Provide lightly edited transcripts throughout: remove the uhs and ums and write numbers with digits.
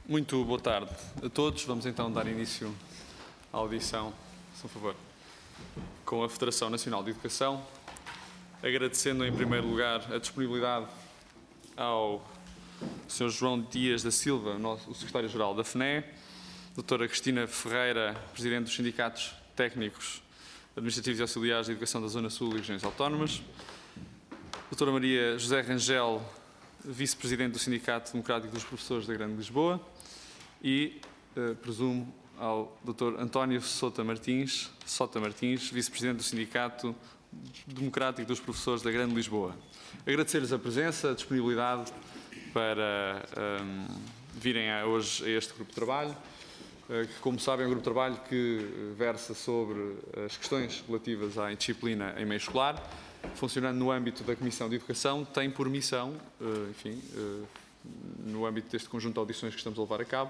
Muito boa tarde a todos. Vamos então dar início à audição, se por favor, com a Federação Nacional de Educação, agradecendo em primeiro lugar a disponibilidade ao Sr. João Dias da Silva, o Secretário-Geral da FNE, Doutora Cristina Ferreira, Presidente dos Sindicatos Técnicos, Administrativos e Auxiliares de Educação da Zona Sul e Regiões Autónomas, Doutora Maria José Rangel, Vice-Presidente do Sindicato Democrático dos Professores da Grande Lisboa e, presumo, ao Dr. António Sota Martins, Vice-Presidente do Sindicato Democrático dos Professores da Grande Lisboa. Agradecer-lhes a presença, a disponibilidade para virem hoje a este grupo de trabalho, que, como sabem, é um grupo de trabalho que versa sobre as questões relativas à indisciplina em meio escolar, funcionando no âmbito da Comissão de Educação, tem por missão, no âmbito deste conjunto de audições que estamos a levar a cabo,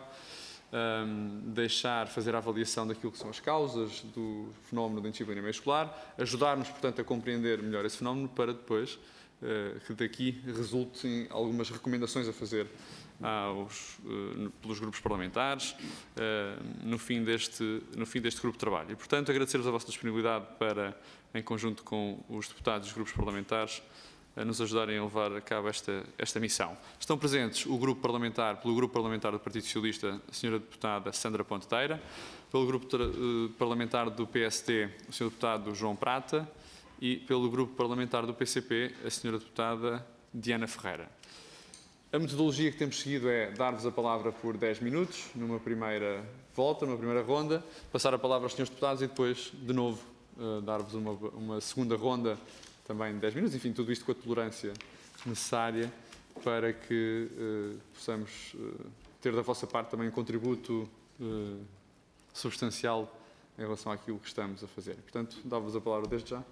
fazer a avaliação daquilo que são as causas do fenómeno da indisciplina em meio escolar, ajudar-nos, portanto, a compreender melhor esse fenómeno para depois que daqui resultem algumas recomendações a fazer pelos grupos parlamentares no fim deste grupo de trabalho. E, portanto, agradecer-vos a vossa disponibilidade para, em conjunto com os deputados e os grupos parlamentares, nos ajudarem a levar a cabo esta missão. Estão presentes pelo Grupo Parlamentar do Partido Socialista, a Sra. Deputada Sandra Ponteteira, pelo Grupo Parlamentar do PSD, o Sr. Deputado João Prata, e pelo Grupo Parlamentar do PCP, a Sra. Deputada Diana Ferreira. A metodologia que temos seguido é dar-vos a palavra por 10 minutos, numa primeira volta, numa primeira ronda, passar a palavra aos senhores deputados e depois, de novo, dar-vos uma segunda ronda, também de 10 minutos. Enfim, tudo isto com a tolerância necessária para que possamos ter da vossa parte também um contributo substancial em relação àquilo que estamos a fazer. Portanto, dá-vos a palavra desde já.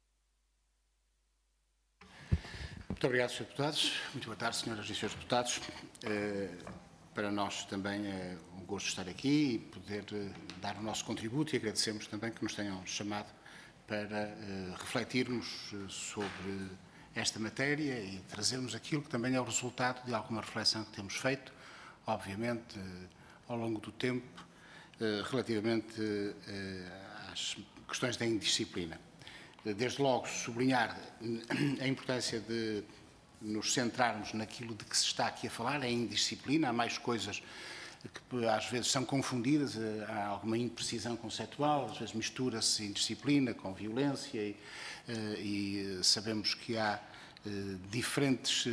Muito obrigado, Sr. Deputados. Muito boa tarde, Senhoras e Srs. Deputados. Para nós também é um gosto estar aqui e poder dar o nosso contributo e agradecemos também que nos tenham chamado para refletirmos sobre esta matéria e trazermos aquilo que também é o resultado de alguma reflexão que temos feito, obviamente, ao longo do tempo, relativamente às questões da indisciplina. Desde logo, sublinhar a importância de nos centrarmos naquilo de que se está aqui a falar, é a indisciplina. Há mais coisas que às vezes são confundidas, há alguma imprecisão conceptual, às vezes mistura-se indisciplina com violência e sabemos que há diferentes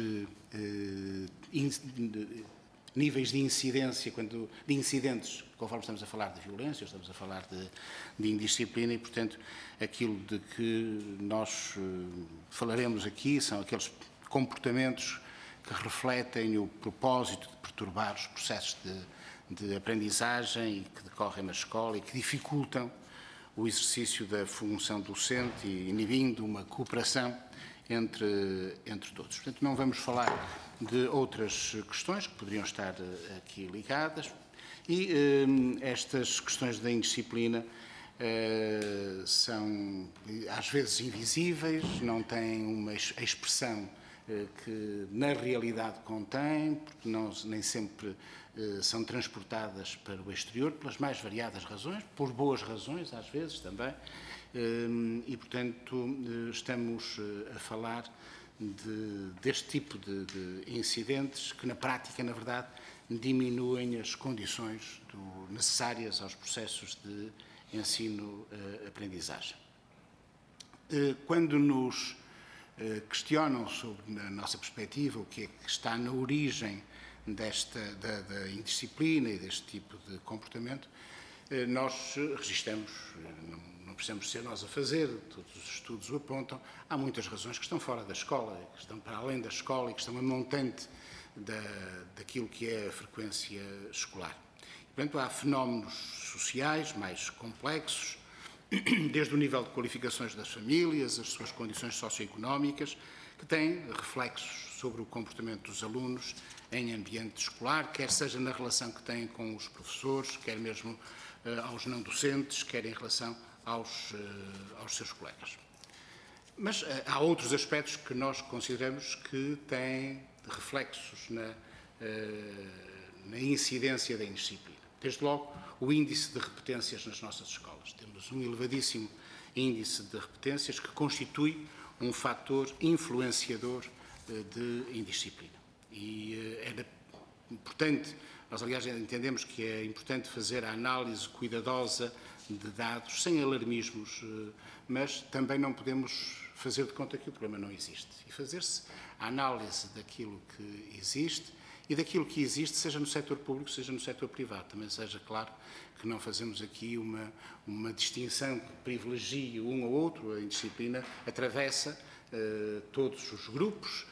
níveis de incidência, de incidentes, conforme estamos a falar de violência, estamos a falar de indisciplina e, portanto, aquilo de que nós falaremos aqui são aqueles comportamentos que refletem o propósito de perturbar os processos de aprendizagem e que decorrem na escola e que dificultam o exercício da função docente e inibindo uma cooperação entre todos. Portanto, não vamos falar de outras questões que poderiam estar aqui ligadas e estas questões da indisciplina são às vezes invisíveis, não têm uma expressão que na realidade contém, porque nem sempre são transportadas para o exterior pelas mais variadas razões, por boas razões às vezes também, e portanto estamos a falar deste tipo de incidentes que na prática, na verdade, diminuem as condições necessárias aos processos de ensino-aprendizagem. Quando nos questionam sobre, na nossa perspectiva, o que é que está na origem da indisciplina e deste tipo de comportamento, nós registramos, não precisamos ser nós a fazer, todos os estudos o apontam, há muitas razões que estão fora da escola, que estão para além da escola e que estão a montante daquilo que é a frequência escolar. Portanto, há fenómenos sociais mais complexos, desde o nível de qualificações das famílias, as suas condições socioeconómicas, que têm reflexos sobre o comportamento dos alunos em ambiente escolar, quer seja na relação que têm com os professores, quer mesmo aos não docentes, quer em relação aos seus colegas. Mas há outros aspectos que nós consideramos que têm reflexos na incidência da indisciplina. Desde logo, o índice de repetências nas nossas escolas. Temos um elevadíssimo índice de repetências que constitui um fator influenciador de indisciplina. E era importante, nós aliás entendemos que é importante fazer a análise cuidadosa de dados, sem alarmismos, mas também não podemos fazer de conta que o problema não existe. E fazer-se a análise daquilo que existe e daquilo que existe, seja no setor público, seja no setor privado. Também seja claro que não fazemos aqui uma distinção que privilegie um ou outro. A indisciplina atravessa todos os grupos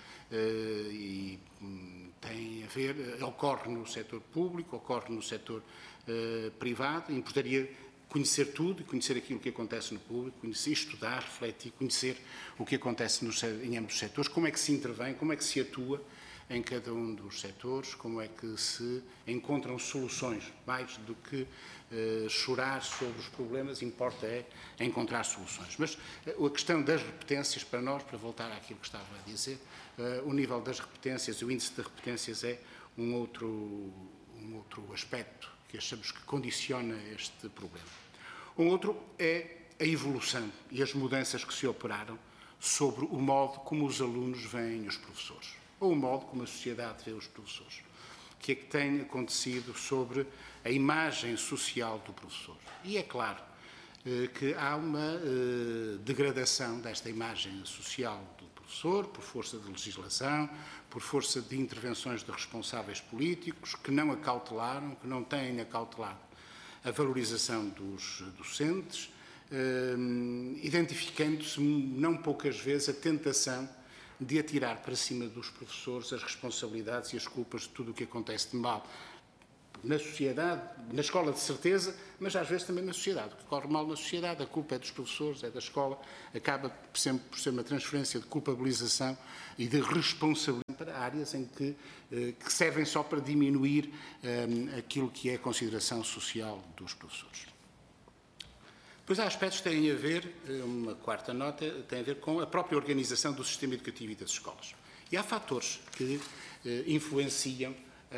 e tem a ver, ocorre no setor público, ocorre no setor privado. Importaria conhecer tudo, conhecer aquilo que acontece no público, conhecer, estudar, refletir, conhecer o que acontece em ambos os setores, como é que se intervém, como é que se atua em cada um dos setores, como é que se encontram soluções. Mais do que chorar sobre os problemas, importa é encontrar soluções. Mas a questão das repetências, para nós, para voltar àquilo que estava a dizer, o nível das repetências, o índice de repetências é um outro aspecto que achamos que condiciona este problema. Um outro é a evolução e as mudanças que se operaram sobre o modo como os alunos veem os professores, ou o modo como a sociedade vê os professores. O que é que tem acontecido sobre a imagem social do professor? E é claro que há uma degradação desta imagem social do professor por força de legislação, por força de intervenções de responsáveis políticos que não acautelaram, que não têm acautelado a valorização dos docentes, identificando-se não poucas vezes a tentação de atirar para cima dos professores as responsabilidades e as culpas de tudo o que acontece de mal na sociedade, na escola de certeza, mas às vezes também na sociedade. O que corre mal na sociedade, a culpa é dos professores, é da escola, acaba sempre por ser uma transferência de culpabilização e de responsabilidade para áreas em que servem só para diminuir aquilo que é a consideração social dos professores. Depois há aspectos que têm a ver, uma quarta nota, tem a ver com a própria organização do sistema educativo e das escolas. E há fatores que influenciam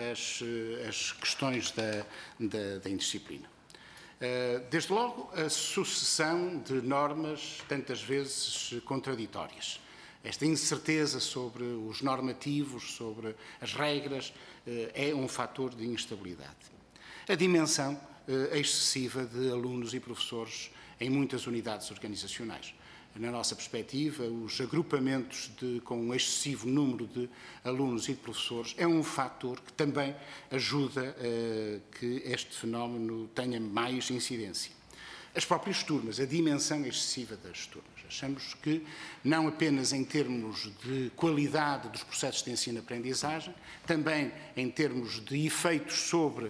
as questões da indisciplina. Desde logo, a sucessão de normas, tantas vezes contraditórias. Esta incerteza sobre os normativos, sobre as regras, é um fator de instabilidade. A dimensão excessiva de alunos e professores em muitas unidades organizacionais. Na nossa perspectiva, os agrupamentos com um excessivo número de alunos e de professores é um fator que também ajuda a que este fenómeno tenha mais incidência. As próprias turmas, a dimensão excessiva das turmas. Achamos que, não apenas em termos de qualidade dos processos de ensino-aprendizagem, também em termos de efeitos sobre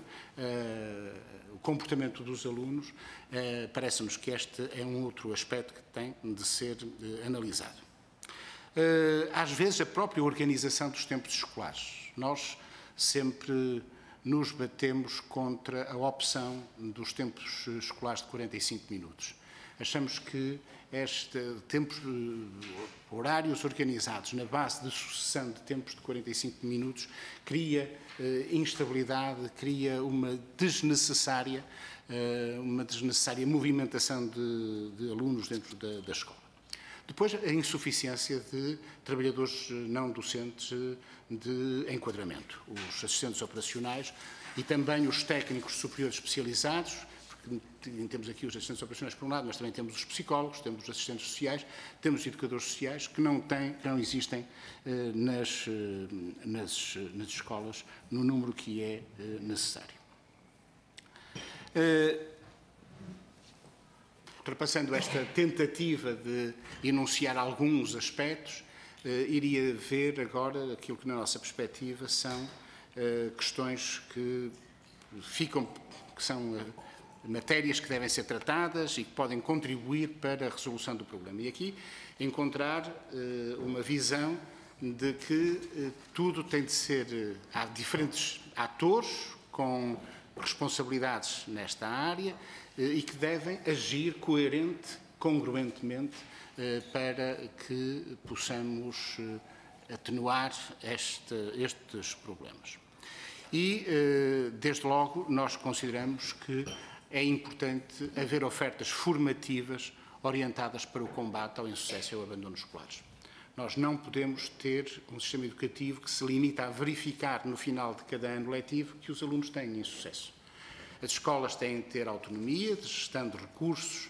o comportamento dos alunos, parece-nos que este é um outro aspecto que tem de ser analisado. Às vezes, a própria organização dos tempos escolares. Nós sempre nos batemos contra a opção dos tempos escolares de 45 minutos. Achamos que horários organizados na base de sucessão de tempos de 45 minutos cria instabilidade, cria uma desnecessária movimentação de alunos dentro da escola. Depois, a insuficiência de trabalhadores não docentes de enquadramento. Os assistentes operacionais e também os técnicos superiores especializados, porque temos aqui os assistentes operacionais por um lado, mas também temos os psicólogos, temos os assistentes sociais, temos os educadores sociais que não existem nas escolas no número que é necessário. Ultrapassando esta tentativa de enunciar alguns aspectos, iria ver agora aquilo que, na nossa perspectiva, são questões que são matérias que devem ser tratadas e que podem contribuir para a resolução do problema. E aqui encontrar uma visão de que tudo tem de ser... Há diferentes atores com responsabilidades nesta área e que devem agir congruentemente para que possamos atenuar estes problemas. E, desde logo, nós consideramos que é importante haver ofertas formativas orientadas para o combate ao insucesso e ao abandono escolares. Nós não podemos ter um sistema educativo que se limita a verificar no final de cada ano letivo que os alunos têm insucesso. As escolas têm de ter autonomia de gestão de recursos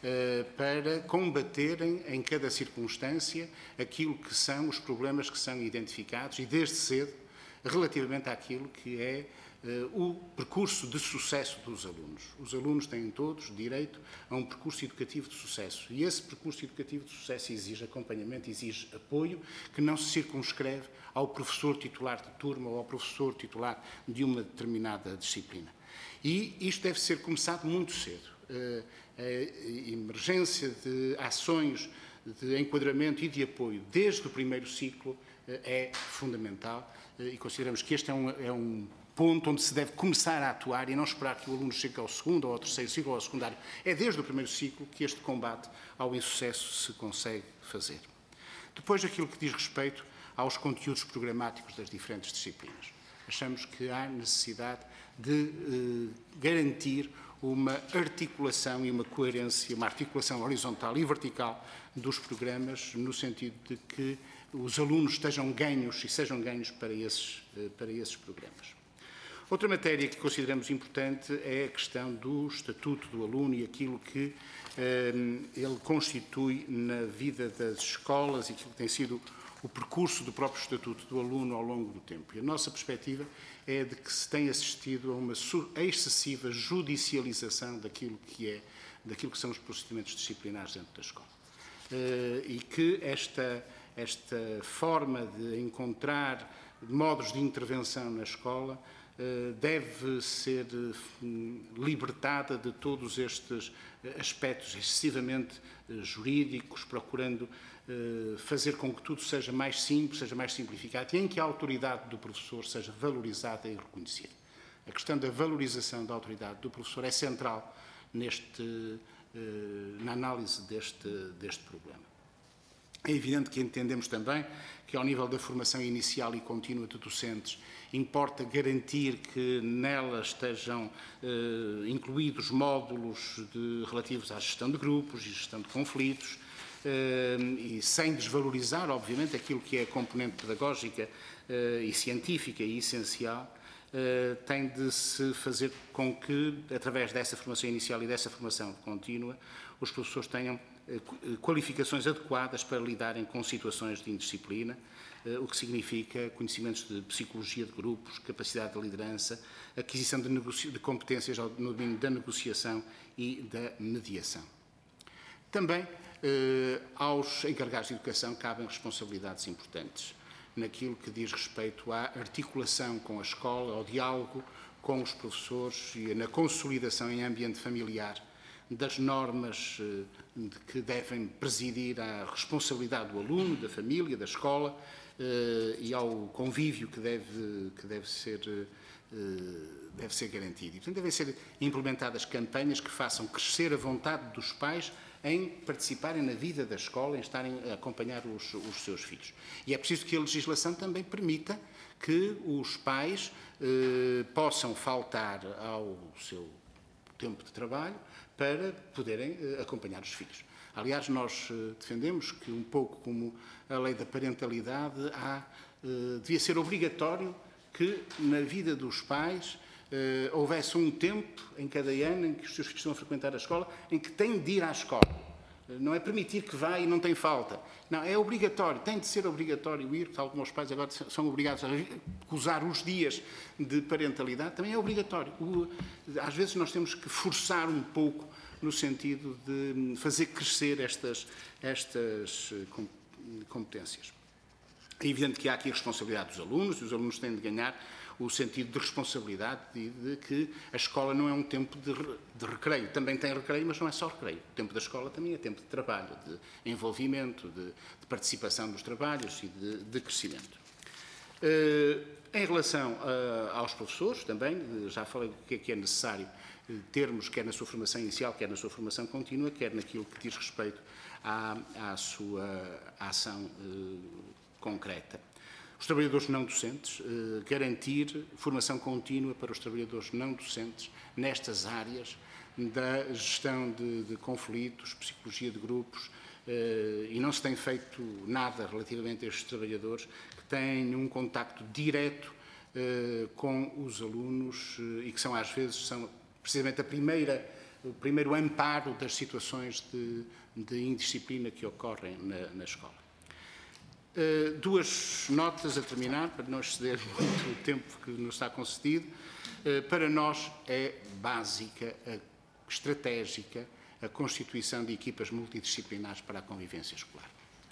para combaterem em cada circunstância aquilo que são os problemas que são identificados e desde cedo relativamente àquilo que é o percurso de sucesso dos alunos. Os alunos têm todos direito a um percurso educativo de sucesso e esse percurso educativo de sucesso exige acompanhamento, exige apoio, que não se circunscreve ao professor titular de turma ou ao professor titular de uma determinada disciplina. E isto deve ser começado muito cedo. A emergência de ações de enquadramento e de apoio desde o primeiro ciclo é fundamental e consideramos que este é um ponto onde se deve começar a atuar e não esperar que o aluno chegue ao segundo ou ao terceiro ciclo ou ao secundário. É desde o primeiro ciclo que este combate ao insucesso se consegue fazer. Depois, aquilo que diz respeito aos conteúdos programáticos das diferentes disciplinas. Achamos que há necessidade de garantir uma articulação e uma coerência, uma articulação horizontal e vertical dos programas, no sentido de que os alunos estejam ganhos e sejam ganhos para esses programas. Outra matéria que consideramos importante é a questão do estatuto do aluno e aquilo que ele constitui na vida das escolas e aquilo que tem sido o percurso do próprio estatuto do aluno ao longo do tempo. E a nossa perspectiva é de que se tem assistido a uma excessiva judicialização daquilo que são os procedimentos disciplinares dentro da escola. E que esta forma de encontrar modos de intervenção na escola deve ser libertada de todos estes aspectos excessivamente jurídicos, procurando fazer com que tudo seja mais simples, seja mais simplificado e em que a autoridade do professor seja valorizada e reconhecida. A questão da valorização da autoridade do professor é central na análise deste problema. É evidente que entendemos também que, ao nível da formação inicial e contínua de docentes, importa garantir que nela estejam incluídos módulos relativos à gestão de grupos e gestão de conflitos, e sem desvalorizar, obviamente, aquilo que é a componente pedagógica e científica e essencial, tem de se fazer com que, através dessa formação inicial e dessa formação contínua, os professores tenham qualificações adequadas para lidarem com situações de indisciplina, o que significa conhecimentos de psicologia de grupos, capacidade de liderança, aquisição de competências no domínio da negociação e da mediação. Também aos encarregados de educação cabem responsabilidades importantes naquilo que diz respeito à articulação com a escola, ao diálogo com os professores e na consolidação em ambiente familiar das normas que devem presidir à responsabilidade do aluno, da família, da escola e ao convívio que deve ser garantido. E, portanto, devem ser implementadas campanhas que façam crescer a vontade dos pais em participarem na vida da escola, em estarem a acompanhar os seus filhos. E é preciso que a legislação também permita que os pais possam faltar ao seu tempo de trabalho para poderem acompanhar os filhos. Aliás, nós defendemos que, um pouco como a lei da parentalidade, devia ser obrigatório que, na vida dos pais, houvesse um tempo em cada ano em que os seus filhos estão a frequentar a escola, em que têm de ir à escola. Não é permitir que vá e não tem falta. Não, é obrigatório, tem de ser obrigatório ir, tal como os pais agora são obrigados a usar os dias de parentalidade, também é obrigatório. Às vezes nós temos que forçar um pouco no sentido de fazer crescer estas competências. É evidente que há aqui a responsabilidade dos alunos, e os alunos têm de ganhar o sentido de responsabilidade e de que a escola não é um tempo de recreio. Também tem recreio, mas não é só recreio. O tempo da escola também é tempo de trabalho, de envolvimento, de participação nos trabalhos e de crescimento. Em relação aos professores, também, já falei do que é necessário termos, quer na sua formação inicial, quer na sua formação contínua, quer naquilo que diz respeito à sua ação concreta. os trabalhadores não docentes, garantir formação contínua para os trabalhadores não docentes nestas áreas da gestão de conflitos, psicologia de grupos, e não se tem feito nada relativamente a estes trabalhadores que têm um contacto direto com os alunos e que são, às vezes, precisamente o primeiro amparo das situações de indisciplina que ocorrem na escola. Duas notas a terminar, para não exceder muito o tempo que nos está concedido. Para nós é básica, estratégica, a constituição de equipas multidisciplinares para a convivência escolar.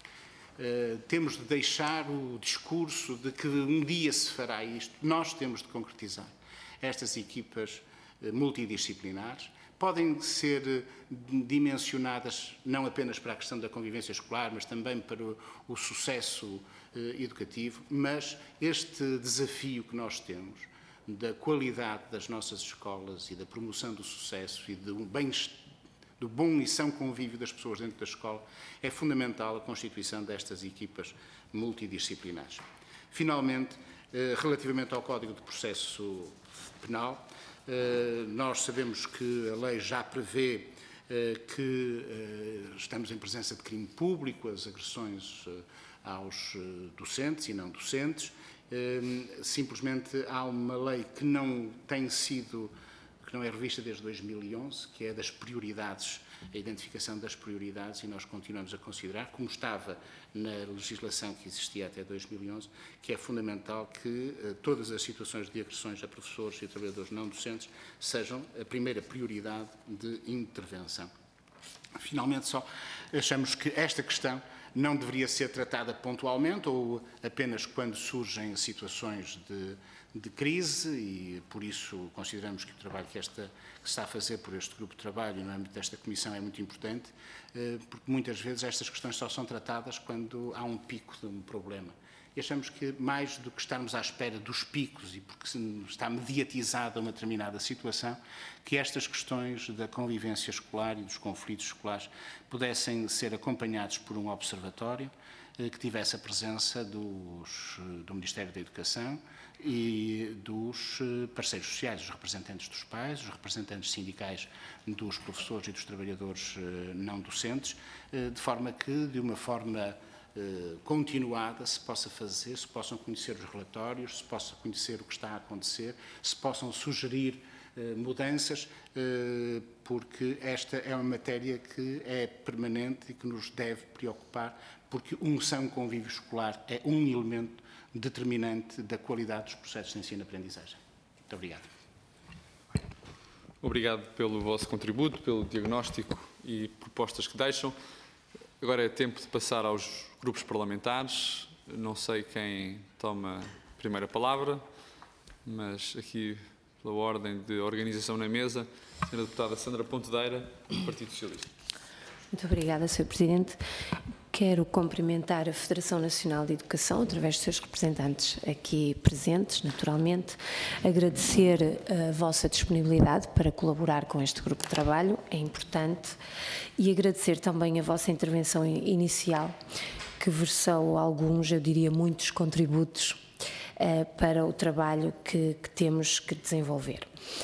Temos de deixar o discurso de que um dia se fará isto. Nós temos de concretizar estas equipas multidisciplinares. Podem ser dimensionadas não apenas para a questão da convivência escolar, mas também para o sucesso educativo. Mas este desafio que nós temos da qualidade das nossas escolas e da promoção do sucesso e do bom e são convívio das pessoas dentro da escola, é fundamental a constituição destas equipas multidisciplinares. Finalmente, relativamente ao Código de Processo Penal, nós sabemos que a lei já prevê que estamos em presença de crime público, as agressões aos docentes e não docentes. Simplesmente há uma lei que não é revista desde 2011, que é das prioridades, a identificação das prioridades, e nós continuamos a considerar, como estava na legislação que existia até 2011, que é fundamental que todas as situações de agressões a professores e trabalhadores não docentes sejam a primeira prioridade de intervenção. Finalmente, só achamos que esta questão não deveria ser tratada pontualmente ou apenas quando surgem situações de crise, e por isso consideramos que o trabalho que se está a fazer por este grupo de trabalho no âmbito desta comissão é muito importante, porque muitas vezes estas questões só são tratadas quando há um pico de um problema. E achamos que, mais do que estarmos à espera dos picos e porque está mediatizada uma determinada situação, que estas questões da convivência escolar e dos conflitos escolares pudessem ser acompanhados por um observatório que tivesse a presença do Ministério da Educação e dos parceiros sociais, os representantes dos pais, os representantes sindicais dos professores e dos trabalhadores não docentes, de forma que, de uma forma continuada, se possa fazer, se possam conhecer os relatórios, se possa conhecer o que está a acontecer, se possam sugerir mudanças, porque esta é uma matéria que é permanente e que nos deve preocupar, porque um são convívio escolar é um elemento determinante da qualidade dos processos de ensino-aprendizagem. Muito obrigado. Obrigado pelo vosso contributo, pelo diagnóstico e propostas que deixam. Agora é tempo de passar aos grupos parlamentares. Não sei quem toma a primeira palavra, mas aqui, pela ordem de organização na mesa, a Sra. Deputada Sandra Pontedeira, do Partido Socialista. Muito obrigada, Sr. Presidente. Quero cumprimentar a Federação Nacional de Educação, através dos seus representantes aqui presentes, naturalmente, agradecer a vossa disponibilidade para colaborar com este grupo de trabalho, é importante, e agradecer também a vossa intervenção inicial, que versou alguns, eu diria muitos contributos para o trabalho que temos que desenvolver.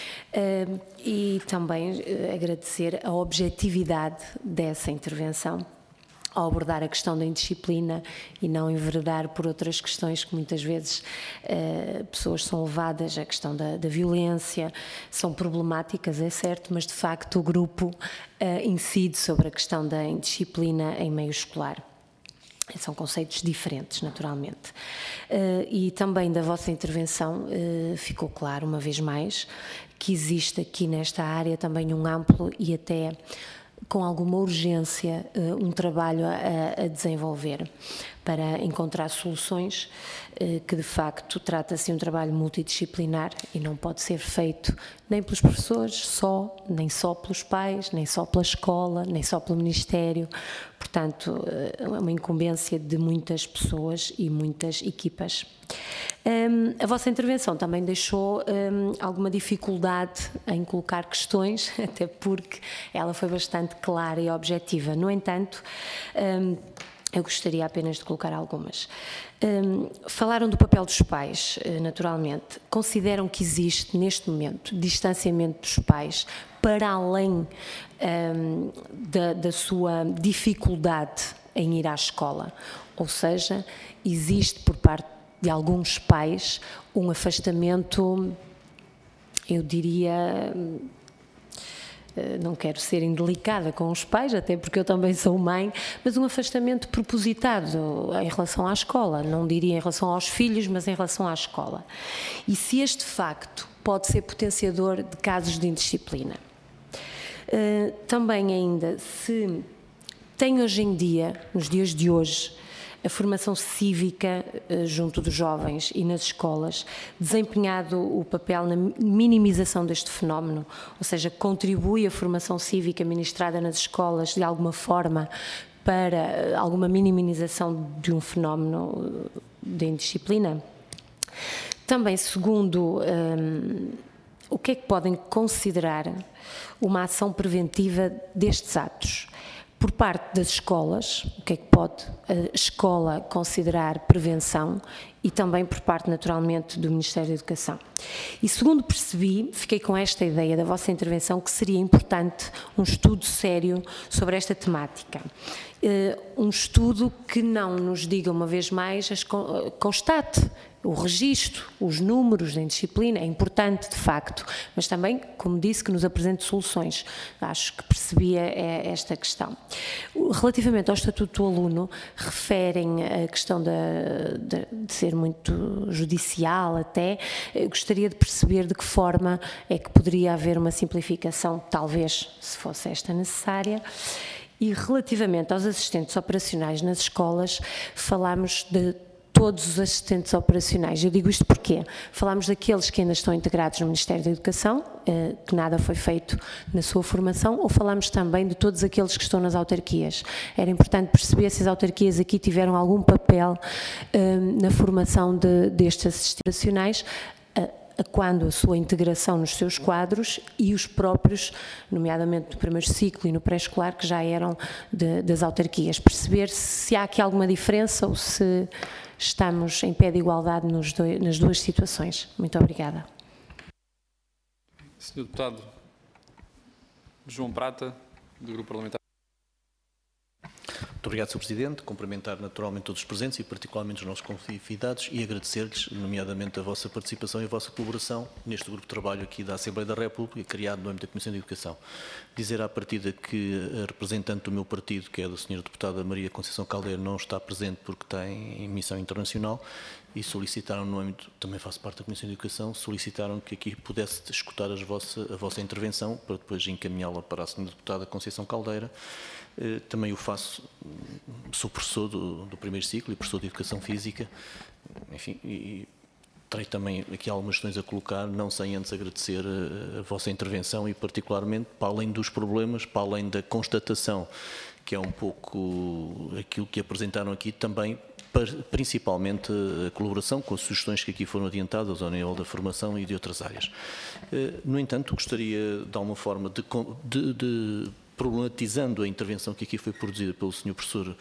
E também agradecer a objetividade dessa intervenção, ao abordar a questão da indisciplina e não enveredar por outras questões que muitas vezes pessoas são levadas, a questão da violência, são problemáticas, é certo, mas de facto o grupo incide sobre a questão da indisciplina em meio escolar. São conceitos diferentes, naturalmente. E também da vossa intervenção ficou claro, uma vez mais, que existe aqui nesta área também um amplo e até com alguma urgência um trabalho a desenvolver para encontrar soluções, que de facto trata-se de um trabalho multidisciplinar e não pode ser feito nem pelos professores só, nem só pelos pais, nem só pela escola, nem só pelo Ministério. Portanto, é uma incumbência de muitas pessoas e muitas equipas. A vossa intervenção também deixou alguma dificuldade em colocar questões, até porque ela foi bastante clara e objetiva. No entanto, Eu gostaria apenas de colocar algumas. Falaram do papel dos pais, naturalmente. Consideram que existe, neste momento, distanciamento dos pais para além da sua dificuldade em ir à escola? Ou seja, existe por parte de alguns pais um afastamento, eu diria... Não quero ser indelicada com os pais, até porque eu também sou mãe, mas um afastamento propositado em relação à escola, não diria em relação aos filhos, mas em relação à escola. E se este facto pode ser potenciador de casos de indisciplina. Também ainda, se tem hoje em dia, nos dias de hoje, a formação cívica junto dos jovens e nas escolas, desempenhado o papel na minimização deste fenómeno, ou seja, contribui a formação cívica ministrada nas escolas de alguma forma para alguma minimização de um fenómeno de indisciplina? Também, segundo, o que é que podem considerar uma ação preventiva destes atos? Por parte das escolas, o que é que pode a escola considerar prevenção e também por parte, naturalmente, do Ministério da Educação. E segundo percebi, fiquei com esta ideia da vossa intervenção, que seria importante um estudo sério sobre esta temática. Um estudo que não nos diga, uma vez mais, constate o registro, os números da indisciplina, é importante de facto, mas também, como disse, que nos apresente soluções. Acho que percebia esta questão. Relativamente ao Estatuto do Aluno, referem a questão de ser muito judicial até, gostaria de perceber de que forma é que poderia haver uma simplificação, talvez, se fosse esta necessária. E relativamente aos assistentes operacionais nas escolas, falámos de todos os assistentes operacionais. Eu digo isto porque falámos daqueles que ainda estão integrados no Ministério da Educação, que nada foi feito na sua formação, ou falámos também de todos aqueles que estão nas autarquias. Era importante perceber se as autarquias aqui tiveram algum papel na formação destes assistentes operacionais, quando a sua integração nos seus quadros e os próprios, nomeadamente no primeiro ciclo e no pré-escolar, que já eram das autarquias. Perceber se há aqui alguma diferença ou se estamos em pé de igualdade nas duas situações. Muito obrigada. Senhor Deputado João Prata, do Grupo Parlamentar. Muito obrigado, Sr. Presidente. Cumprimentar naturalmente todos os presentes e particularmente os nossos convidados e agradecer-lhes, nomeadamente, a vossa participação e a vossa colaboração neste grupo de trabalho aqui da Assembleia da República, criado no âmbito da Comissão de Educação. Dizer à partida que a representante do meu partido, que é a da Sra. Deputada Maria Conceição Caldeira, não está presente porque está em missão internacional e solicitaram, no âmbito, também faço parte da Comissão de Educação, solicitaram que aqui pudesse escutar a vossa intervenção para depois encaminhá-la para a Sra. Deputada Conceição Caldeira. Também o faço, sou professor do primeiro ciclo e professor de Educação Física, enfim, e terei também aqui algumas questões a colocar, não sem antes agradecer a vossa intervenção e particularmente, para além dos problemas, para além da constatação, que é um pouco aquilo que apresentaram aqui, também principalmente a colaboração com as sugestões que aqui foram adiantadas ao nível da formação e de outras áreas. No entanto, gostaria de alguma forma de problematizando a intervenção que aqui foi produzida pelo Sr. Professor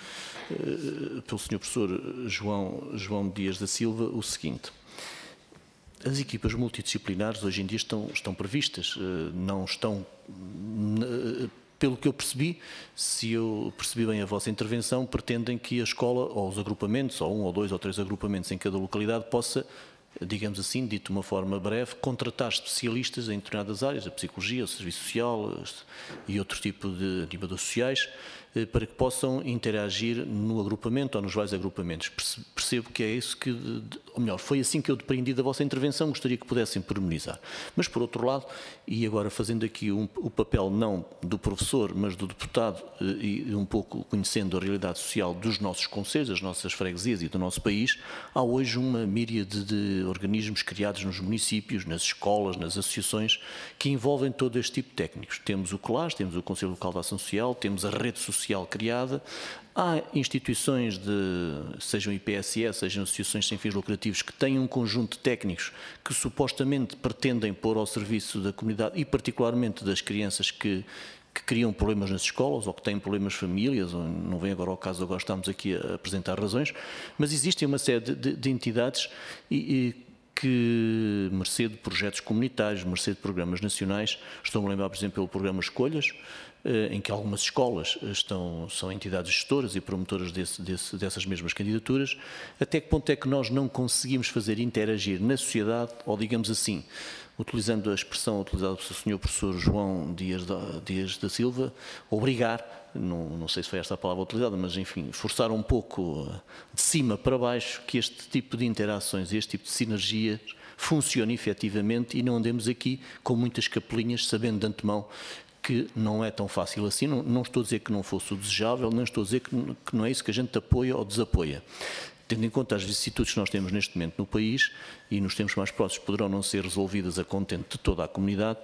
João Dias da Silva, o seguinte: as equipas multidisciplinares hoje em dia estão previstas, não estão, pelo que eu percebi, se eu percebi bem a vossa intervenção, pretendem que a escola, ou os agrupamentos, ou 1 ou 2 ou 3 agrupamentos em cada localidade, possa, digamos assim, dito de uma forma breve, contratar especialistas em determinadas áreas, a psicologia, o serviço social e outro tipo de animadores sociais, para que possam interagir no agrupamento ou nos vários agrupamentos. Percebo que é isso que, ou melhor, foi assim que eu depreendi da vossa intervenção, gostaria que pudessem pormenorizar. Mas, por outro lado, e agora fazendo aqui o papel não do professor, mas do deputado, e um pouco conhecendo a realidade social dos nossos concelhos, das nossas freguesias e do nosso país, há hoje uma míriade de organismos criados nos municípios, nas escolas, nas associações, que envolvem todo este tipo de técnicos. Temos o CLAS, temos o Conselho Local de Ação Social, temos a rede social criada, há instituições, sejam IPSS, sejam associações sem fins lucrativos, que têm um conjunto de técnicos que supostamente pretendem pôr ao serviço da comunidade e particularmente das crianças que que criam problemas nas escolas ou que têm problemas de famílias, ou não vem agora ao caso, agora estamos aqui a apresentar razões, mas existem uma série de entidades que, mercê de projetos comunitários, mercê de programas nacionais, estou-me a lembrar, por exemplo, pelo programa Escolhas, em que algumas escolas são entidades gestoras e promotoras dessas mesmas candidaturas. Até que ponto é que nós não conseguimos fazer interagir na sociedade, ou digamos assim, utilizando a expressão utilizada pelo Sr. Professor João Dias da Silva, obrigar, não sei se foi esta a palavra utilizada, mas enfim, forçar um pouco de cima para baixo que este tipo de interações, este tipo de sinergias funcione efetivamente e não andemos aqui com muitas capelinhas, sabendo de antemão que não é tão fácil assim. Não estou a dizer que não fosse o desejável, não estou a dizer que não é isso que a gente apoia ou desapoia. Tendo em conta as vicissitudes que nós temos neste momento no país, e nos tempos mais próximos poderão não ser resolvidas a contento de toda a comunidade,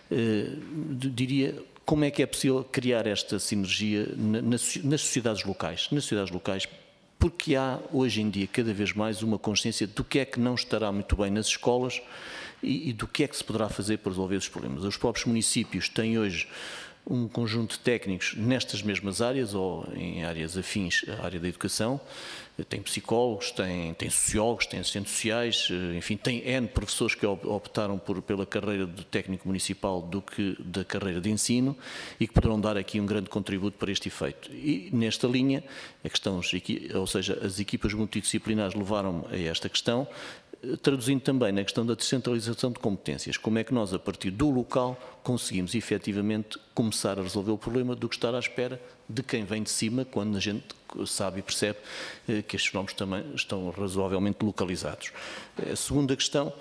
diria, como é que é possível criar esta sinergia nas sociedades locais? Nas sociedades locais, porque há hoje em dia cada vez mais uma consciência do que é que não estará muito bem nas escolas e do que é que se poderá fazer para resolver esses problemas. Os próprios municípios têm hoje um conjunto de técnicos nestas mesmas áreas ou em áreas afins à área da educação. Tem psicólogos, tem sociólogos, tem assistentes sociais, enfim, tem N professores que optaram pela carreira de técnico municipal do que da carreira de ensino e que poderão dar aqui um grande contributo para este efeito. E nesta linha, ou seja, as equipas multidisciplinares levaram-me a esta questão, traduzindo também na questão da descentralização de competências. Como é que nós, a partir do local, conseguimos efetivamente começar a resolver o problema do que estar à espera de quem vem de cima, quando a gente sabe e percebe que estes fenómenos também estão razoavelmente localizados. A segunda questão,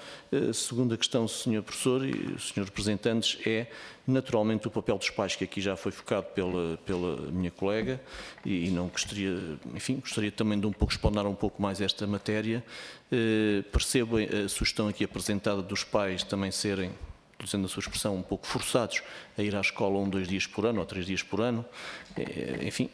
Sr. Professor e Sr. Representantes, é naturalmente o papel dos pais, que aqui já foi focado pela minha colega e não gostaria, enfim, gostaria também de um pouco explorar um pouco mais esta matéria. Percebo a sugestão aqui apresentada dos pais também serem, utilizando a sua expressão, um pouco forçados a ir à escola 1, 2 dias por ano ou 3 dias por ano, enfim,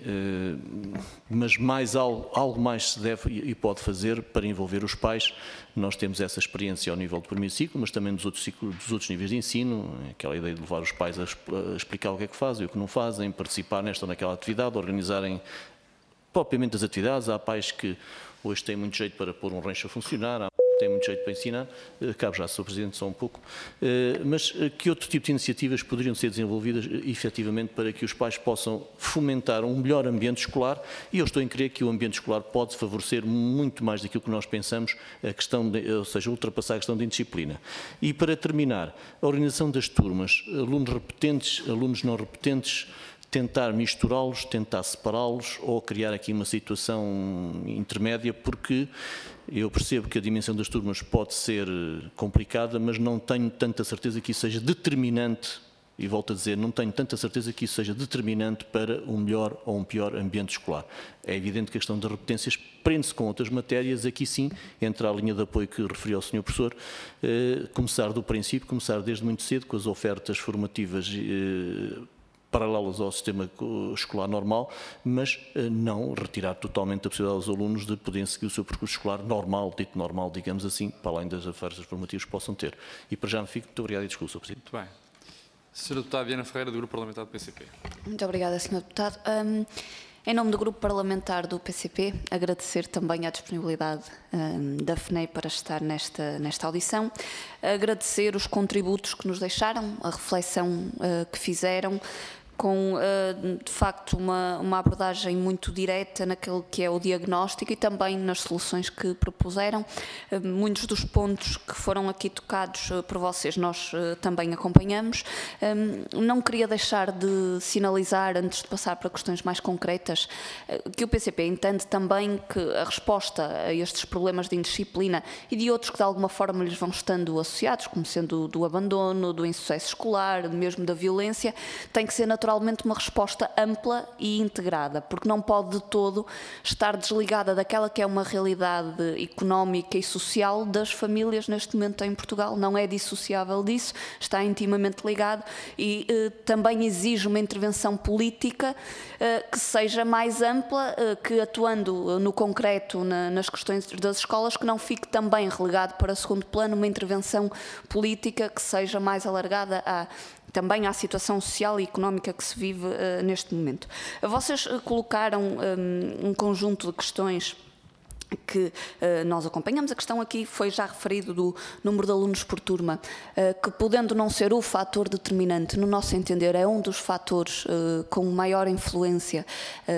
mas algo mais se deve e pode fazer para envolver os pais. Nós temos essa experiência ao nível do primeiro ciclo, mas também dos outros níveis de ensino, aquela ideia de levar os pais a explicar o que é que fazem, o que não fazem, participar nesta ou naquela atividade, organizarem propriamente as atividades. Há pais que hoje têm muito jeito para pôr um rancho a funcionar, tem muito jeito para ensinar, cabe já ao Sr. Presidente só um pouco, mas que outro tipo de iniciativas poderiam ser desenvolvidas efetivamente para que os pais possam fomentar um melhor ambiente escolar? E eu estou em crer que o ambiente escolar pode favorecer muito mais daquilo que nós pensamos, a questão ou seja, ultrapassar a questão da indisciplina. E para terminar, a organização das turmas, alunos repetentes, alunos não repetentes, tentar misturá-los, tentar separá-los ou criar aqui uma situação intermédia, porque eu percebo que a dimensão das turmas pode ser complicada, mas não tenho tanta certeza que isso seja determinante, e volto a dizer, não tenho tanta certeza que isso seja determinante para um melhor ou um pior ambiente escolar. É evidente que a questão das repetências prende-se com outras matérias, aqui sim entra a linha de apoio que referiu ao Sr. Professor, começar do princípio, começar desde muito cedo com as ofertas formativas paralelas ao sistema escolar normal, mas não retirar totalmente a possibilidade aos alunos de poderem seguir o seu percurso escolar normal, dito normal, digamos assim, para além das ofertas formativas que possam ter. E para já me fico. Muito obrigado e desculpe, Sr. Presidente. Muito bem. Sra. Deputada Diana Ferreira, do Grupo Parlamentar do PCP. Muito obrigada, Sr. Deputado. Em nome do Grupo Parlamentar do PCP, agradecer também a disponibilidade da FNEI para estar nesta audição, agradecer os contributos que nos deixaram, a reflexão que fizeram, com, de facto, uma abordagem muito direta naquele que é o diagnóstico e também nas soluções que propuseram. Muitos dos pontos que foram aqui tocados por vocês nós também acompanhamos. Não queria deixar de sinalizar, antes de passar para questões mais concretas, que o PCP entende também que a resposta a estes problemas de indisciplina e de outros que de alguma forma lhes vão estando associados, como sendo do abandono, do insucesso escolar, mesmo da violência, tem que ser naturalmente uma resposta ampla e integrada, porque não pode de todo estar desligada daquela que é uma realidade económica e social das famílias neste momento em Portugal. Não é dissociável disso, está intimamente ligado e também exige uma intervenção política que seja mais ampla, que atuando no concreto nas questões das escolas, que não fique também relegado para segundo plano uma intervenção política que seja mais alargada também à situação social e económica que se vive neste momento. Vocês colocaram um conjunto de questões que nós acompanhamos. A questão aqui foi já referido do número de alunos por turma, que podendo não ser o fator determinante, no nosso entender, é um dos fatores com maior influência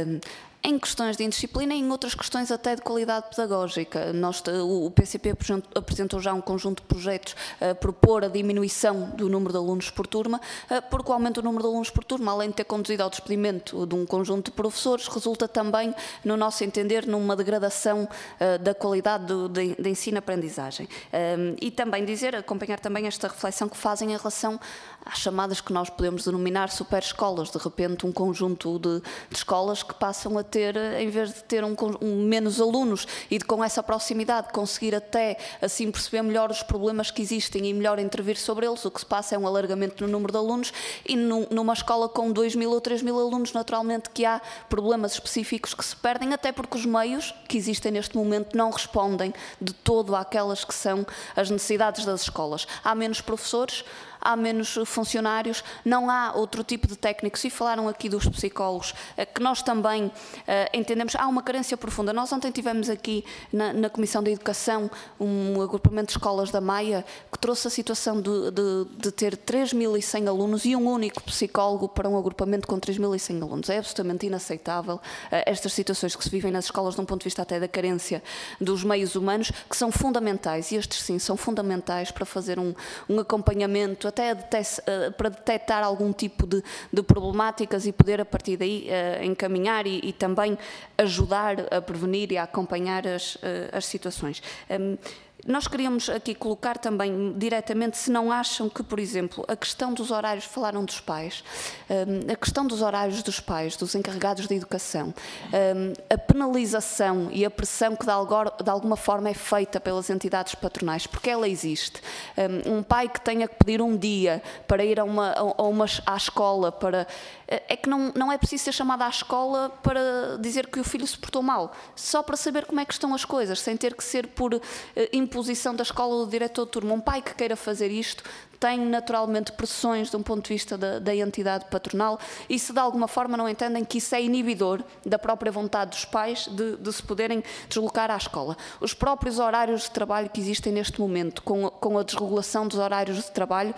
em questões de indisciplina e em outras questões até de qualidade pedagógica. O PCP apresentou já um conjunto de projetos a propor a diminuição do número de alunos por turma, porque o aumento do número de alunos por turma, além de ter conduzido ao despedimento de um conjunto de professores, resulta também, no nosso entender, numa degradação da qualidade de ensino-aprendizagem. E também acompanhar também esta reflexão que fazem em relação às chamadas que nós podemos denominar superescolas, de repente um conjunto de escolas que passam a ter, em vez de ter menos alunos e de com essa proximidade conseguir até assim perceber melhor os problemas que existem e melhor intervir sobre eles, o que se passa é um alargamento no número de alunos e numa escola com 2.000 ou 3.000 alunos, naturalmente que há problemas específicos que se perdem, até porque os meios que existem neste momento não respondem de todo àquelas que são as necessidades das escolas. Há menos professores, há menos funcionários, não há outro tipo de técnicos, e falaram aqui dos psicólogos, que nós também entendemos, há uma carência profunda. Nós ontem tivemos aqui na Comissão de Educação um agrupamento de escolas da Maia que trouxe a situação de ter 3.100 alunos e um único psicólogo para um agrupamento com 3.100 alunos. É absolutamente inaceitável estas situações que se vivem nas escolas de um ponto de vista até da carência dos meios humanos, que são fundamentais, e estes sim são fundamentais para fazer um acompanhamento, até para detectar algum tipo de problemáticas e poder a partir daí encaminhar e também ajudar a prevenir e a acompanhar as situações. Nós queríamos aqui colocar também diretamente se não acham que, por exemplo, a questão dos horários, falaram dos pais, a questão dos horários dos pais, dos encarregados de educação, a penalização e a pressão que de alguma forma é feita pelas entidades patronais, porque ela existe. Um pai que tenha que pedir um dia para ir à escola, é que não é preciso ser chamado à escola para dizer que o filho se portou mal, só para saber como é que estão as coisas, sem ter que ser por imposição da escola ou do diretor de turma. Um pai que queira fazer isto tem naturalmente pressões de um ponto de vista da entidade patronal, e se de alguma forma não entendem que isso é inibidor da própria vontade dos pais de se poderem deslocar à escola. Os próprios horários de trabalho que existem neste momento, com a desregulação dos horários de trabalho,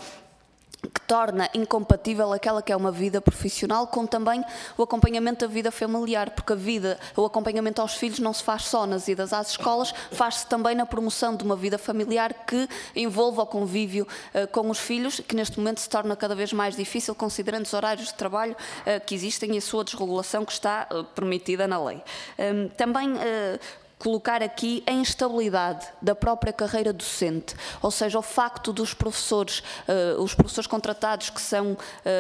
que torna incompatível aquela que é uma vida profissional com também o acompanhamento da vida familiar, porque o acompanhamento aos filhos não se faz só nas idas às escolas, faz-se também na promoção de uma vida familiar que envolva o convívio com os filhos, que neste momento se torna cada vez mais difícil, considerando os horários de trabalho que existem e a sua desregulação que está permitida na lei. Também colocar aqui a instabilidade da própria carreira docente, ou seja, o facto dos professores, os professores contratados que são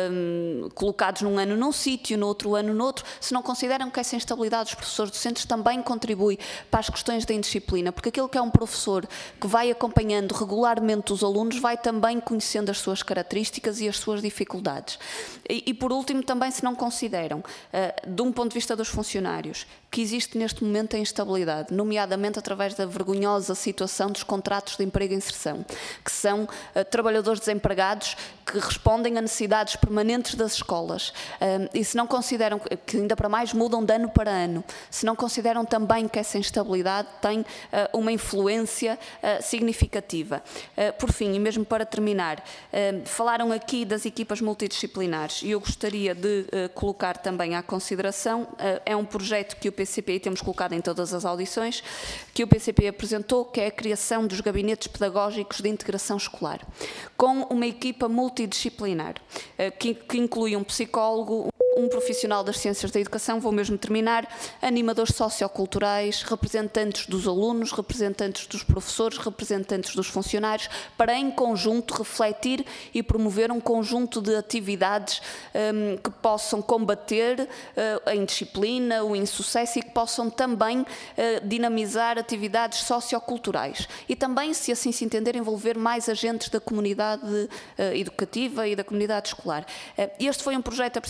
colocados num ano num sítio, no outro ano no outro, se não consideram que essa instabilidade dos professores docentes também contribui para as questões da indisciplina, porque aquele que é um professor que vai acompanhando regularmente os alunos vai também conhecendo as suas características e as suas dificuldades. E por último, também se não consideram, de um ponto de vista dos funcionários, que existe neste momento a instabilidade, nomeadamente através da vergonhosa situação dos contratos de emprego e inserção, que são trabalhadores desempregados que respondem a necessidades permanentes das escolas. E se não consideram, que ainda para mais mudam de ano para ano, se não consideram também que essa instabilidade tem uma influência significativa. Por fim, e mesmo para terminar, falaram aqui das equipas multidisciplinares, e eu gostaria de colocar também à consideração, é um projeto que o PCP, e temos colocado em todas as audições, que o PCP apresentou, que é a criação dos gabinetes pedagógicos de integração escolar, com uma equipa multidisciplinar, que inclui um psicólogo, um profissional das ciências da educação, vou mesmo terminar, animadores socioculturais, representantes dos alunos, representantes dos professores, representantes dos funcionários, para em conjunto refletir e promover um conjunto de atividades que possam combater a indisciplina, o insucesso, e que possam também dinamizar atividades socioculturais. E também, se assim se entender, envolver mais agentes da comunidade educativa e da comunidade escolar. Este foi um projeto apresentado na primeira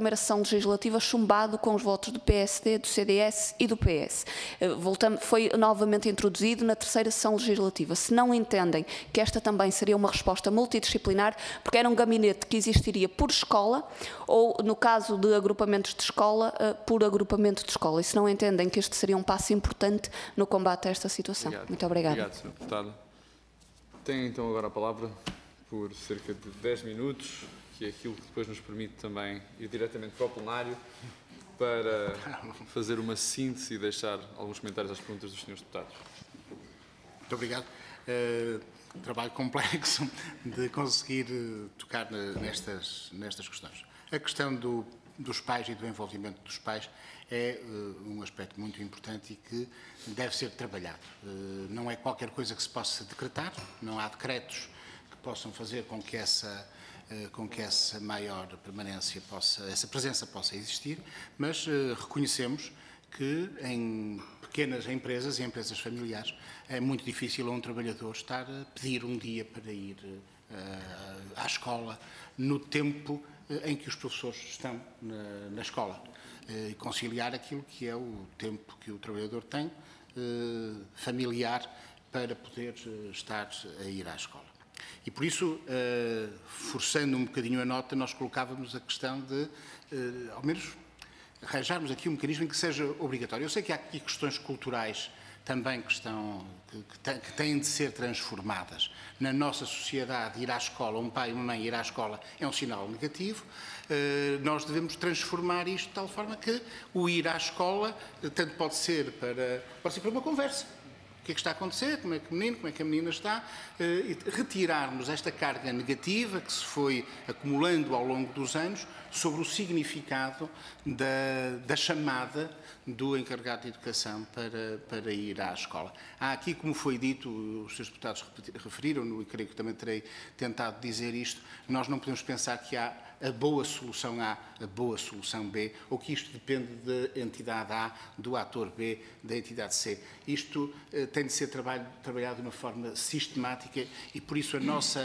primeira sessão legislativa chumbado com os votos do PSD, do CDS e do PS. Foi novamente introduzido na terceira sessão legislativa. Se não entendem que esta também seria uma resposta multidisciplinar, porque era um gabinete que existiria por escola ou, no caso de agrupamentos de escola, por agrupamento de escola. E se não entendem que este seria um passo importante no combate a esta situação. Obrigado. Muito obrigada. Obrigado, Sr. Deputada. Tem então agora a palavra, por cerca de 10 minutos, que é aquilo que depois nos permite também ir diretamente para o plenário para fazer uma síntese e deixar alguns comentários às perguntas dos senhores deputados. Muito obrigado. Trabalho complexo de conseguir tocar nestas questões. A questão dos pais e do envolvimento dos pais é um aspecto muito importante e que deve ser trabalhado. Não é qualquer coisa que se possa decretar, não há decretos que possam fazer com que essa maior permanência essa presença possa existir, mas reconhecemos que em pequenas empresas e empresas familiares é muito difícil a um trabalhador estar a pedir um dia para ir à escola no tempo em que os professores estão na escola e conciliar aquilo que é o tempo que o trabalhador tem familiar para poder estar a ir à escola. E por isso, forçando um bocadinho a nota, nós colocávamos a questão de, ao menos, arranjarmos aqui um mecanismo em que seja obrigatório. Eu sei que há aqui questões culturais também que têm de ser transformadas. Na nossa sociedade, ir à escola, um pai e uma mãe ir à escola é um sinal negativo. Nós devemos transformar isto de tal forma que o ir à escola tanto pode ser para uma conversa. O que é que está a acontecer, como é que o menino, como é que a menina está, e retirarmos esta carga negativa que se foi acumulando ao longo dos anos sobre o significado da chamada do encarregado de educação para ir à escola. Há aqui, como foi dito, os seus deputados referiram, e creio que também terei tentado dizer isto, nós não podemos pensar que há a boa solução A, a boa solução B, ou que isto depende da entidade A, do ator B, da entidade C. Isto tem de ser trabalhado de uma forma sistemática e, por isso, a nossa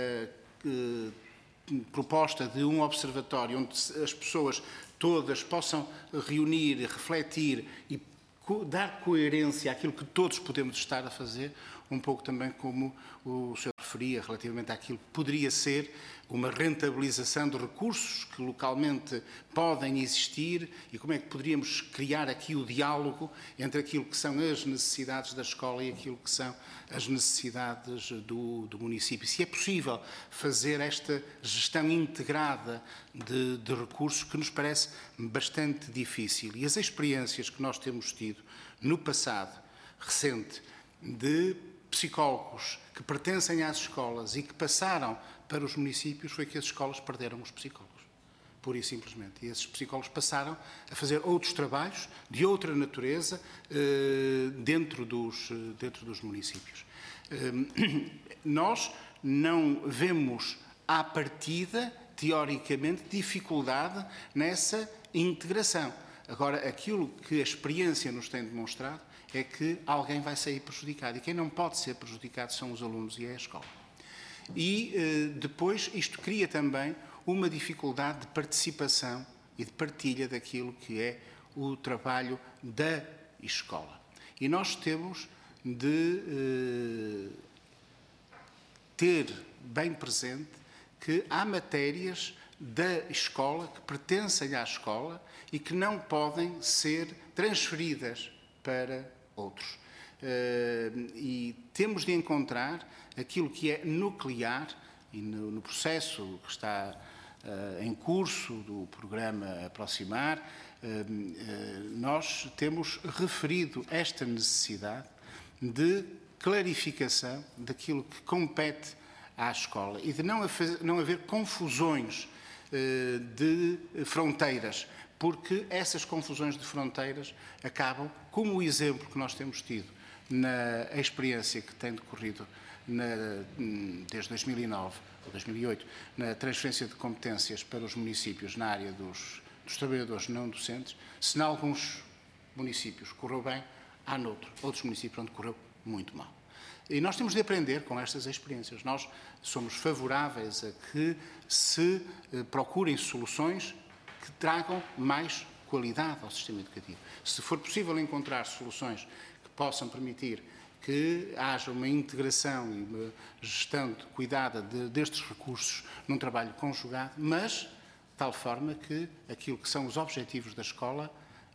proposta de um observatório onde as pessoas todas possam reunir, refletir e dar coerência àquilo que todos podemos estar a fazer, um pouco também como o senhor referia relativamente àquilo que poderia ser uma rentabilização de recursos que localmente podem existir e como é que poderíamos criar aqui o diálogo entre aquilo que são as necessidades da escola e aquilo que são as necessidades do município. Se é possível fazer esta gestão integrada de recursos que nos parece bastante difícil. E as experiências que nós temos tido no passado recente de psicólogos que pertencem às escolas e que passaram para os municípios foi que as escolas perderam os psicólogos, pura e simplesmente. E esses psicólogos passaram a fazer outros trabalhos de outra natureza dentro dos municípios. Nós não vemos à partida, teoricamente, dificuldade nessa integração. Agora, aquilo que a experiência nos tem demonstrado é que alguém vai sair prejudicado. E quem não pode ser prejudicado são os alunos e é a escola. E depois isto cria também uma dificuldade de participação e de partilha daquilo que é o trabalho da escola. E nós temos de ter bem presente que há matérias da escola que pertencem à escola e que não podem ser transferidas para outros. E temos de encontrar aquilo que é nuclear e no processo que está em curso do programa Aproximar, nós temos referido esta necessidade de clarificação daquilo que compete à escola e de não haver confusões de fronteiras, porque essas confusões de fronteiras acabam, como o exemplo que nós temos tido na experiência que tem decorrido desde 2009 ou 2008, na transferência de competências para os municípios na área dos trabalhadores não docentes, se em alguns municípios correu bem, há outros municípios onde correu muito mal. E nós temos de aprender com estas experiências. Nós somos favoráveis a que se procurem soluções que que tragam mais qualidade ao sistema educativo. Se for possível encontrar soluções que possam permitir que haja uma integração e uma gestão cuidada destes recursos num trabalho conjugado, mas de tal forma que aquilo que são os objetivos da escola,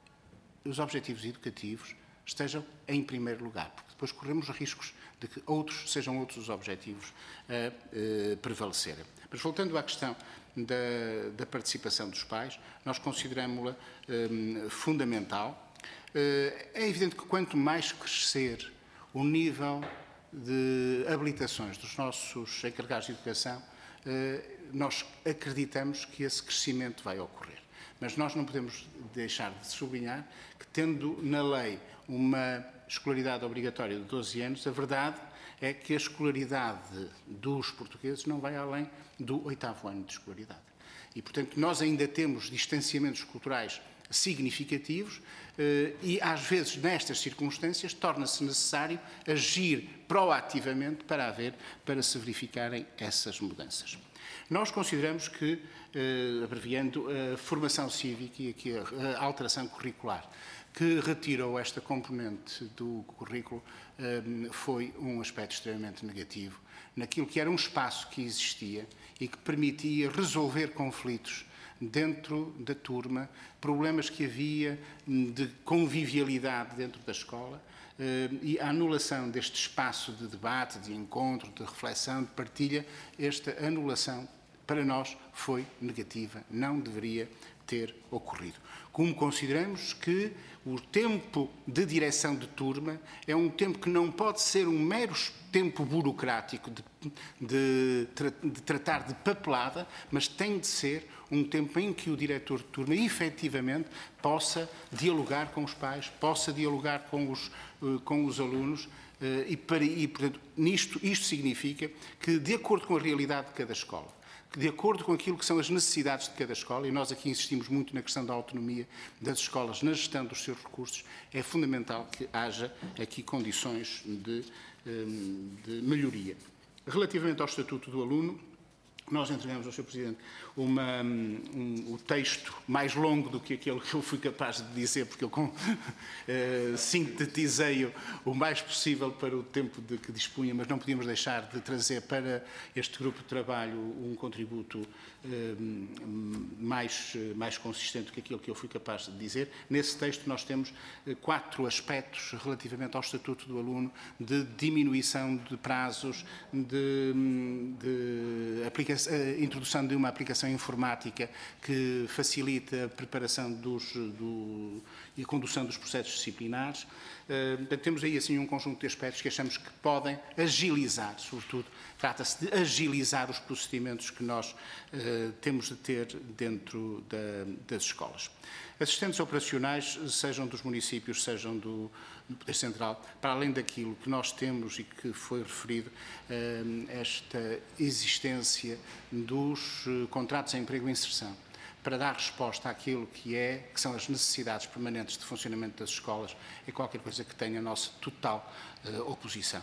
os objetivos educativos, estejam em primeiro lugar, porque depois corremos riscos de que sejam outros os objetivos a prevalecerem. Mas voltando à questão da participação dos pais, nós consideramos-la fundamental. É evidente que quanto mais crescer o nível de habilitações dos nossos encarregados de educação, nós acreditamos que esse crescimento vai ocorrer. Mas nós não podemos deixar de sublinhar que, tendo na lei uma escolaridade obrigatória de 12 anos, a verdade é que a escolaridade dos portugueses não vai além do 8º ano de escolaridade. E, portanto, nós ainda temos distanciamentos culturais significativos e, às vezes, nestas circunstâncias, torna-se necessário agir proativamente para se verificarem essas mudanças. Nós consideramos que, abreviando, a formação cívica e aqui a alteração curricular que retirou esta componente do currículo foi um aspecto extremamente negativo naquilo que era um espaço que existia e que permitia resolver conflitos dentro da turma, problemas que havia de convivialidade dentro da escola, e a anulação deste espaço de debate, de encontro, de reflexão, de partilha, esta anulação para nós foi negativa, não deveria ter ocorrido. Como consideramos que o tempo de direção de turma é um tempo que não pode ser um mero tempo burocrático de tratar de papelada, mas tem de ser um tempo em que o diretor de turma efetivamente possa dialogar com os pais, possa dialogar com os alunos e portanto, isto significa que, de acordo com a realidade de cada escola, de acordo com aquilo que são as necessidades de cada escola, e nós aqui insistimos muito na questão da autonomia das escolas na gestão dos seus recursos, é fundamental que haja aqui condições de melhoria. Relativamente ao Estatuto do Aluno, nós entregamos ao Sr. Presidente o texto mais longo do que aquele que eu fui capaz de dizer, porque eu sintetizei-o o mais possível para o tempo de que dispunha, mas não podíamos deixar de trazer para este grupo de trabalho um contributo mais consistente do que aquilo que eu fui capaz de dizer. Nesse texto nós temos 4 aspectos relativamente ao Estatuto do Aluno, de diminuição de prazos, de introdução de uma aplicação informática que facilita a preparação e a condução dos processos disciplinares. Temos aí assim um conjunto de aspectos que achamos que podem agilizar, sobretudo, trata-se de agilizar os procedimentos que nós temos de ter dentro das escolas. Assistentes operacionais, sejam dos municípios, sejam do Poder Central, para além daquilo que nós temos e que foi referido, esta existência dos contratos de emprego e inserção, para dar resposta àquilo que são as necessidades permanentes de funcionamento das escolas, é qualquer coisa que tenha a nossa total oposição.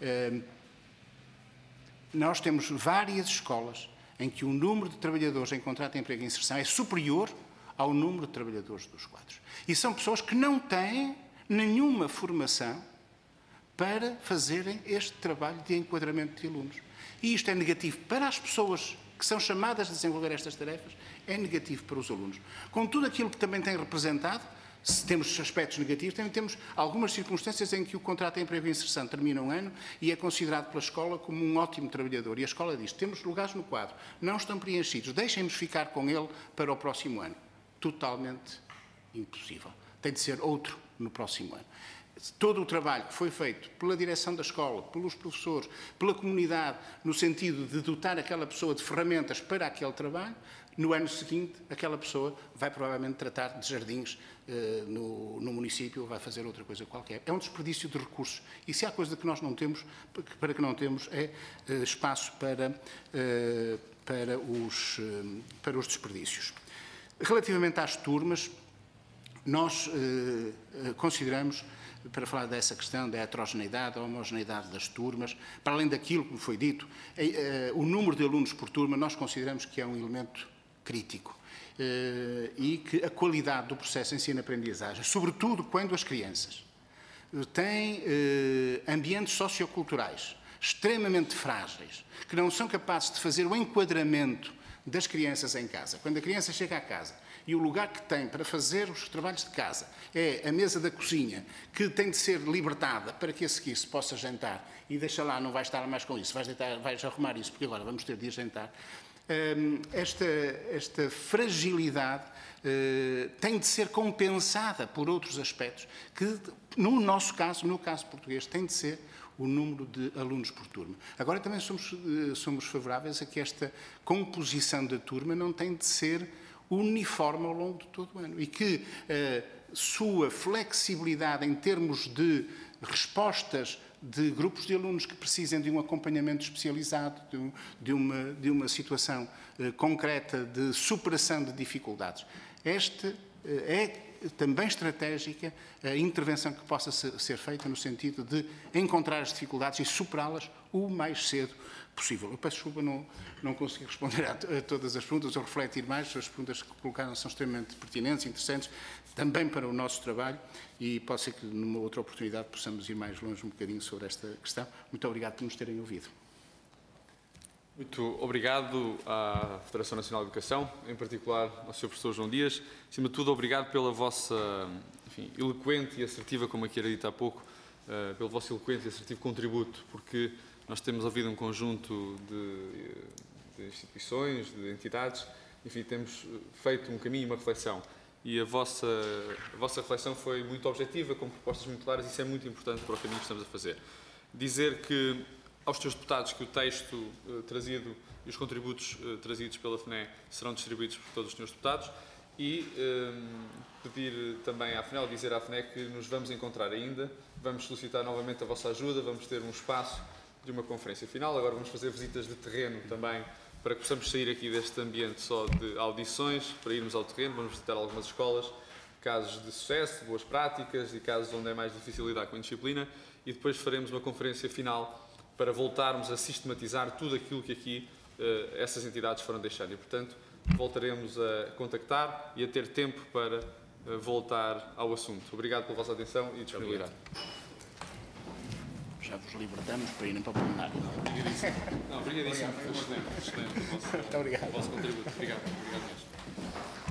Nós temos várias escolas em que o número de trabalhadores em contrato de emprego e inserção é superior ao número de trabalhadores dos quadros. E são pessoas que não têm nenhuma formação para fazerem este trabalho de enquadramento de alunos. E isto é negativo para as pessoas que são chamadas a desenvolver estas tarefas, é negativo para os alunos. Com tudo aquilo que também tem representado, se temos aspectos negativos, também temos algumas circunstâncias em que o contrato de emprego e inserção termina um ano e é considerado pela escola como um ótimo trabalhador. E a escola diz, temos lugares no quadro, não estão preenchidos, deixem-nos ficar com ele para o próximo ano. Totalmente impossível. Tem de ser outro no próximo ano. Todo o trabalho que foi feito pela direção da escola, pelos professores, pela comunidade, no sentido de dotar aquela pessoa de ferramentas para aquele trabalho, no ano seguinte, aquela pessoa vai provavelmente tratar de jardins no município ou vai fazer outra coisa qualquer. É um desperdício de recursos. E se há coisa que nós não temos, para que não temos, é espaço para os desperdícios. Relativamente às turmas, nós consideramos, para falar dessa questão da heterogeneidade, da homogeneidade das turmas, para além daquilo que foi dito, o número de alunos por turma, nós consideramos que é um elemento crítico. E que a qualidade do processo de ensino-aprendizagem, sobretudo quando as crianças têm ambientes socioculturais extremamente frágeis, que não são capazes de fazer o enquadramento das crianças em casa. Quando a criança chega à casa e o lugar que tem para fazer os trabalhos de casa é a mesa da cozinha, que tem de ser libertada para que a seguir se possa jantar, e deixa lá, não vais estar mais com isso, vais arrumar isso, porque agora vamos ter de ir jantar. Esta fragilidade tem de ser compensada por outros aspectos que, no nosso caso, no caso português, tem de ser o número de alunos por turma. Agora também somos favoráveis a que esta composição da turma não tem de ser uniforme ao longo de todo o ano e que a sua flexibilidade em termos de respostas de grupos de alunos que precisem de um acompanhamento especializado, de uma situação concreta de superação de dificuldades. Esta é também estratégica a intervenção que possa ser feita no sentido de encontrar as dificuldades e superá-las o mais cedo possível. Eu peço desculpa, não consegui responder a todas as perguntas ou refletir mais. As perguntas que colocaram são extremamente pertinentes, interessantes, também para o nosso trabalho, e pode ser que numa outra oportunidade possamos ir mais longe um bocadinho sobre esta questão. Muito obrigado por nos terem ouvido. Muito obrigado à Federação Nacional de Educação, em particular ao Sr. Professor João Dias. Acima de tudo, obrigado pela vossa, enfim, eloquente e assertiva, como aqui era dito há pouco, pelo vosso eloquente e assertivo contributo, porque nós temos ouvido um conjunto de instituições, de entidades, enfim, temos feito um caminho e uma reflexão. E a vossa reflexão foi muito objetiva, com propostas muito claras, e isso é muito importante para o caminho que estamos a fazer. Dizer que aos senhores deputados que o texto trazido e os contributos trazidos pela FNE serão distribuídos por todos os senhores deputados, e pedir também à FNE, dizer à FNE que nos vamos encontrar ainda, vamos solicitar novamente a vossa ajuda, vamos ter um espaço de uma conferência final, agora vamos fazer visitas de terreno também, para que possamos sair aqui deste ambiente só de audições, para irmos ao terreno, vamos visitar algumas escolas, casos de sucesso, boas práticas e casos onde é mais difícil lidar com a indisciplina, e depois faremos uma conferência final para voltarmos a sistematizar tudo aquilo que aqui essas entidades foram deixando. E, portanto, voltaremos a contactar e a ter tempo para voltar ao assunto. Obrigado pela vossa atenção e disponibilidade. Já vos libertamos para irem para o plenário. Obrigadíssimo. Não, obrigadíssimo. Excelente. Muito obrigado. O vosso contributo. Obrigado. Obrigado mesmo.